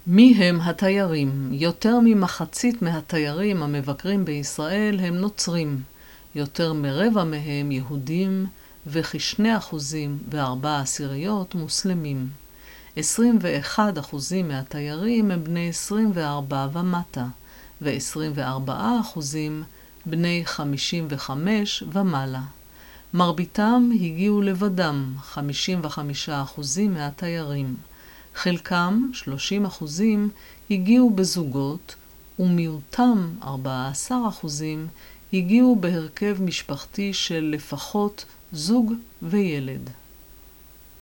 מי הם התיירים? יותר ממחצית מהתיירים המבקרים בישראל הם נוצרים. יותר מרבע מהם יהודים וכ2.4% מוסלמים. 21% מהתיירים הם בני 24 ומטה, ו24% בני 55 ומעלה. מרביתם הגיעו לבדם, 55% מהתיירים. חלקם, 30%, הגיעו בזוגות, ומיעוטם, 14%, הגיעו בהרכב משפחתי של לפחות זוג וילד.